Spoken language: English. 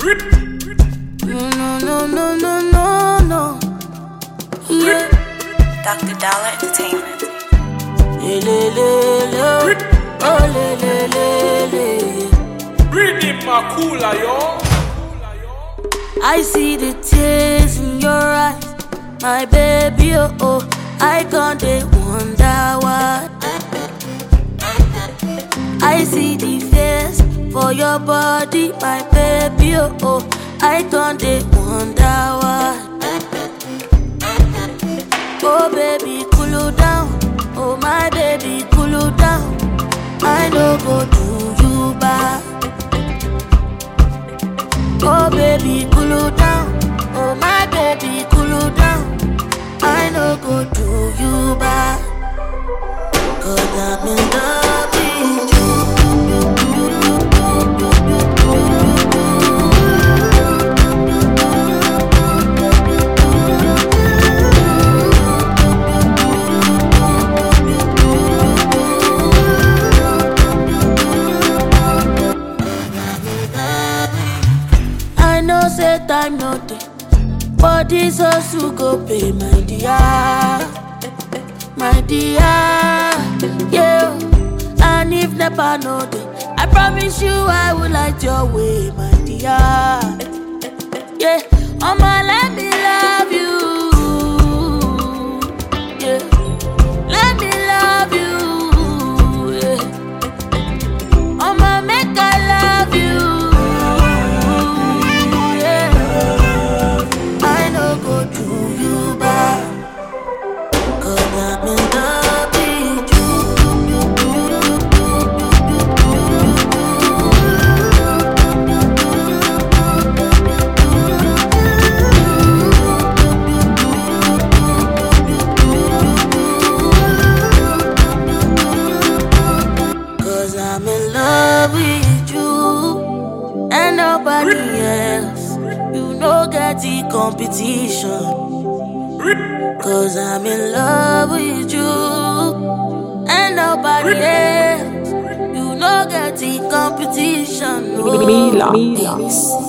No. Yeah. Dr. Dollar Entertainment. Read my cooler, yo. I see the tears in your eyes, my baby, oh. I can't wonder why. I see the face for your body, my baby, oh. I can't wonder why. Oh baby, cool down. Oh my baby, cool down. I no go do you bad. Oh baby, cool down. Oh my baby, cool down. I no go do you bad. 'Cause I'm in love with you. I know say time no day, but this hustle go pay, my dear, yeah. And if never know day, I promise you I will light your way, my dear, yeah. I'ma let me love you, yeah. Let me love you, yeah. I'ma make I love you. I'm in love with you and nobody else. You know get the competition. 'Cause I'm in love with you and nobody else. You know get the competition. No. Mila.